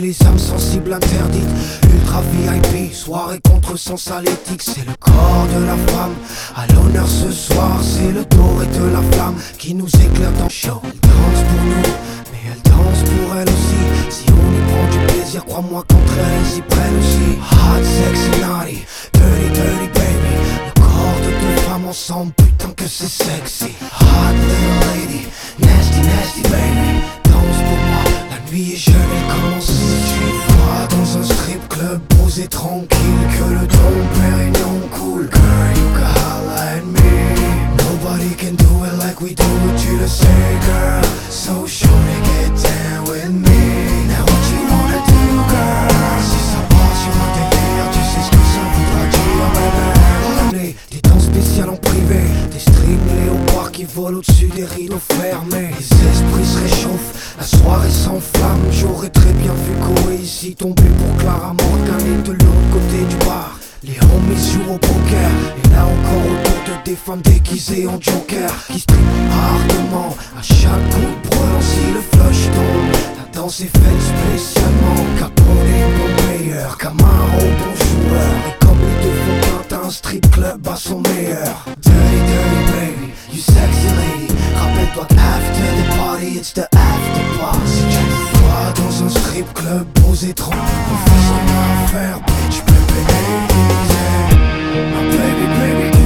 les âmes sensibles interdites. Ultra VIP, soirée contre sens à l'éthique. C'est le corps de la femme à l'honneur ce soir. C'est le doré de la flamme qui nous éclaire dans le show. Elle danse pour nous, mais elle danse pour elle aussi. Si on y prend du plaisir, crois-moi qu'entre elles y prennent aussi. Hot, sexy, naughty, dirty, dirty baby. Le corps de deux femmes ensemble, putain que c'est sexy. Hot little lady, nasty, nasty baby. Danse pour moi, la nuit est jeune et commence. Tu vois dans un strip club, posé tranquille, que le Dom Pérignon cool. Girl, you can holla at me. Nobody can do it like we do it, tu le sais girl. So sure to get down with me. Now what you wanna do girl? Si ça part sur un délire, tu sais ce que ça voudra dire bébé. Des temps spéciales en privé, des streamés au bar qui volent au-dessus des rideaux fermés. Les esprits se réchauffent, la soirée s'enflamme. J'aurais très bien vu Koé ici tomber pour Clara Morgan et de l'autre côté du bar. Les homies jouent au poker, et là encore autour de des femmes déguisées en joker qui stripent ardemment à chaque coup de brûlant si le flush tombe. La danse est faite spécialement Capone est bon meilleur, Camaro bon joueur. Et comme les deux font qu'un un strip club à son meilleur. Dirty, dirty baby, you sexy lady. Rappelle-toi qu'after the party, it's the after party. Si tu me vois dans un strip club posé trop, on fait ce qu'on a à faire, bitch, baby, easy. My baby, baby,